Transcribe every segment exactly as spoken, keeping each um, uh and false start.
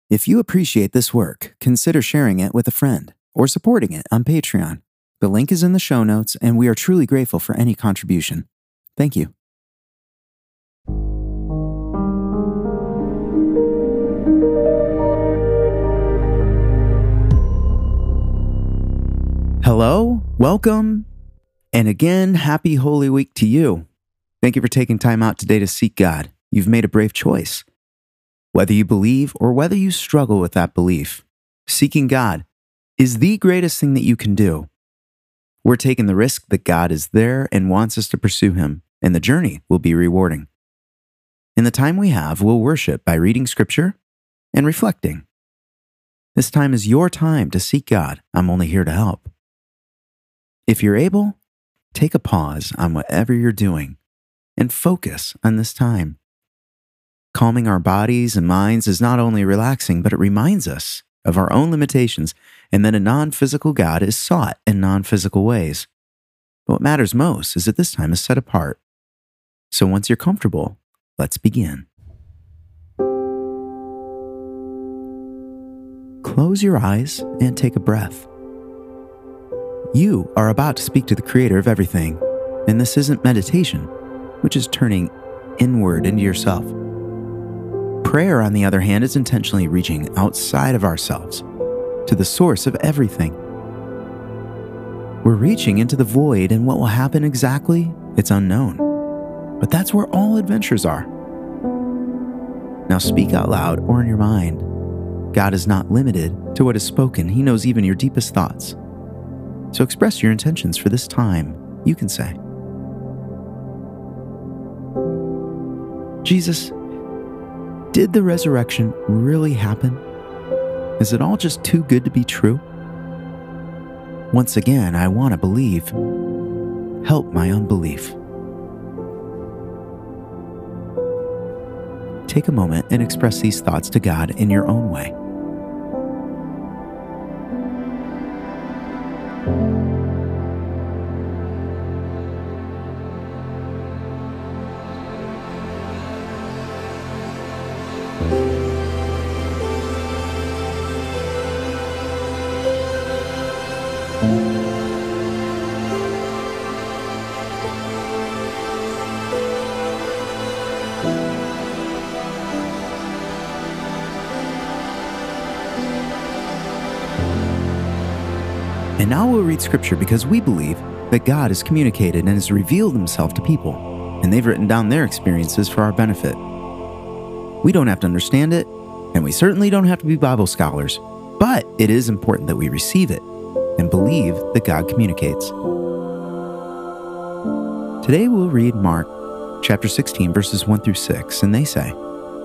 If you appreciate this work, consider sharing it with a friend or supporting it on Patreon. The link is in the show notes, and we are truly grateful for any contribution. Thank you. Hello, welcome, and again, happy Holy Week to you. Thank you for taking time out today to seek God. You've made a brave choice. Whether you believe or whether you struggle with that belief, seeking God is the greatest thing that you can do. We're taking the risk that God is there and wants us to pursue Him, and the journey will be rewarding. In the time we have, we'll worship by reading Scripture and reflecting. This time is your time to seek God. I'm only here to help. If you're able, take a pause on whatever you're doing and focus on this time. Calming our bodies and minds is not only relaxing, but it reminds us of our own limitations and that a non-physical God is sought in non-physical ways. But what matters most is that this time is set apart. So once you're comfortable, let's begin. Close your eyes and take a breath. You are about to speak to the Creator of everything, and this isn't meditation, which is turning inward into yourself. Prayer, on the other hand, is intentionally reaching outside of ourselves, to the source of everything. We're reaching into the void, and what will happen exactly, it's unknown. But that's where all adventures are. Now speak out loud or in your mind. God is not limited to what is spoken. He knows even your deepest thoughts. So express your intentions for this time. You can say, Jesus, did the resurrection really happen? Is it all just too good to be true? Once again, I want to believe. Help my unbelief. Take a moment and express these thoughts to God in your own way. And now we'll read Scripture because we believe that God has communicated and has revealed Himself to people, and they've written down their experiences for our benefit. We don't have to understand it, and we certainly don't have to be Bible scholars, but it is important that we receive it and believe that God communicates. Today we'll read Mark chapter sixteen, verses one through six, and they say,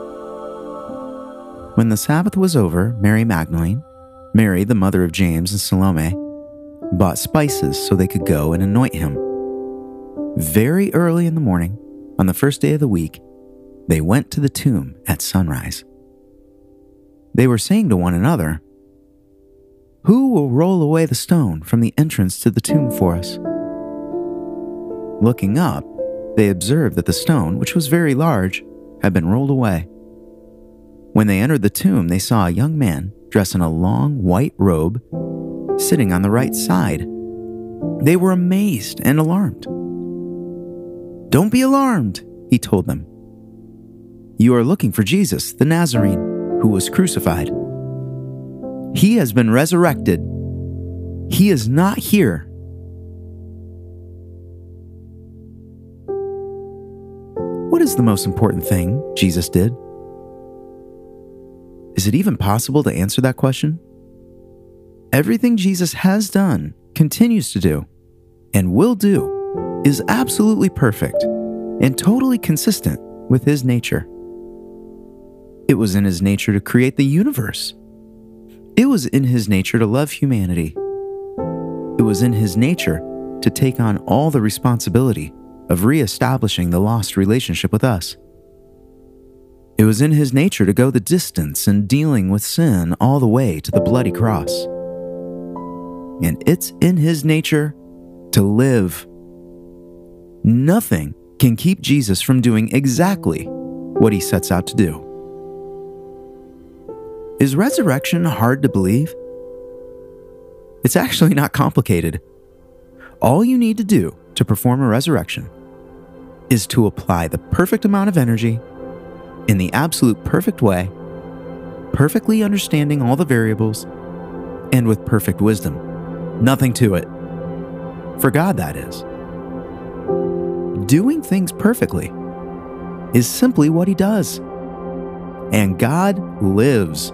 When the Sabbath was over, Mary Magdalene, Mary the mother of James and Salome, bought spices so they could go and anoint Him. Very early in the morning, on the first day of the week, they went to the tomb at sunrise. They were saying to one another, Who will roll away the stone from the entrance to the tomb for us? Looking up, they observed that the stone, which was very large, had been rolled away. When they entered the tomb, they saw a young man dressed in a long white robe, sitting on the right side. They were amazed and alarmed. Don't be alarmed, he told them. You are looking for Jesus, the Nazarene, who was crucified. He has been resurrected. He is not here. What is the most important thing Jesus did? Is it even possible to answer that question? Everything Jesus has done, continues to do, and will do is absolutely perfect and totally consistent with His nature. It was in His nature to create the universe. It was in His nature to love humanity. It was in His nature to take on all the responsibility of reestablishing the lost relationship with us. It was in His nature to go the distance in dealing with sin all the way to the bloody cross. And it's in His nature to live. Nothing can keep Jesus from doing exactly what He sets out to do. Is resurrection hard to believe? It's actually not complicated. All you need to do to perform a resurrection is to apply the perfect amount of energy in the absolute perfect way, perfectly understanding all the variables, and with perfect wisdom. Nothing to it. For God, that is. Doing things perfectly is simply what He does. And God lives.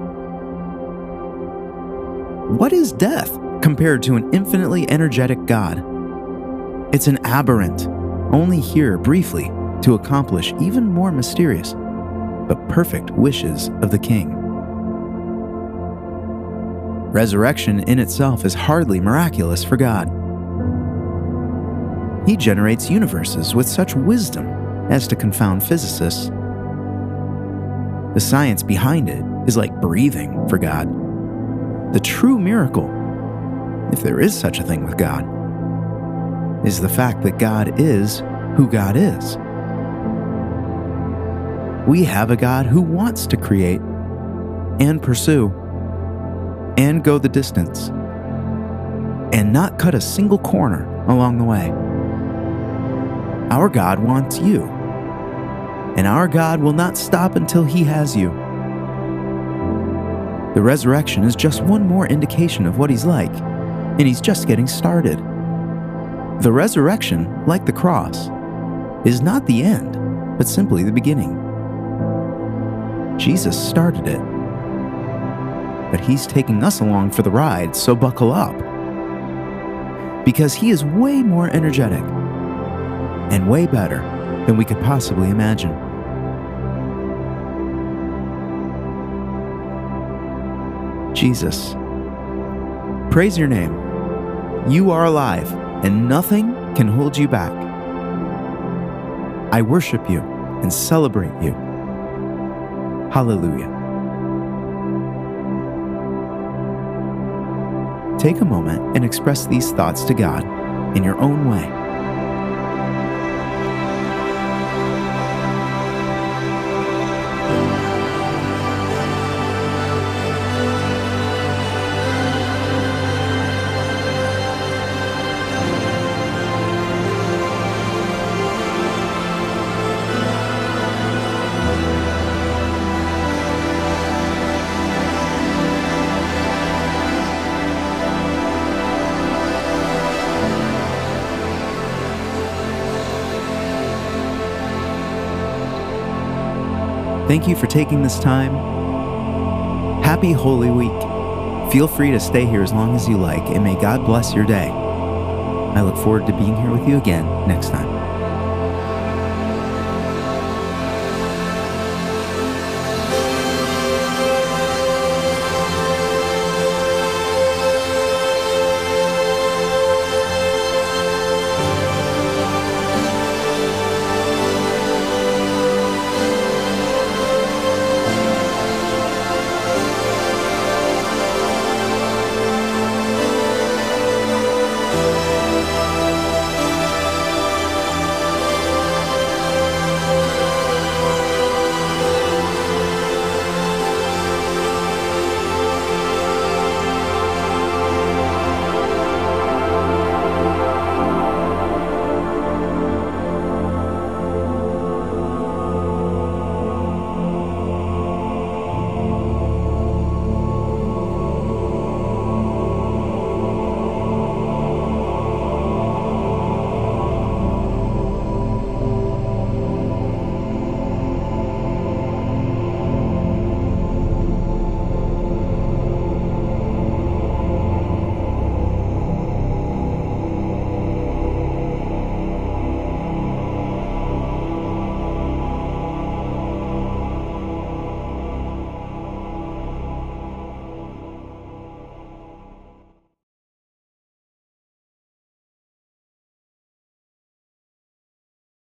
What is death compared to an infinitely energetic God? It's an aberrant, only here briefly to accomplish even more mysterious but perfect wishes of the King. Resurrection in itself is hardly miraculous for God. He generates universes with such wisdom as to confound physicists. The science behind it is like breathing for God. The true miracle, if there is such a thing with God, is the fact that God is who God is. We have a God who wants to create and pursue and go the distance and not cut a single corner along the way. Our God wants you, and our God will not stop until He has you. The resurrection is just one more indication of what He's like, and He's just getting started. The resurrection, like the cross, is not the end, but simply the beginning. Jesus started it, but He's taking us along for the ride, so buckle up. Because He is way more energetic and way better than we could possibly imagine. Jesus, praise Your name. You are alive, and nothing can hold You back. I worship You and celebrate You. Hallelujah. Take a moment and express these thoughts to God in your own way. Thank you for taking this time. Happy Holy Week. Feel free to stay here as long as you like, and may God bless your day. I look forward to being here with you again next time.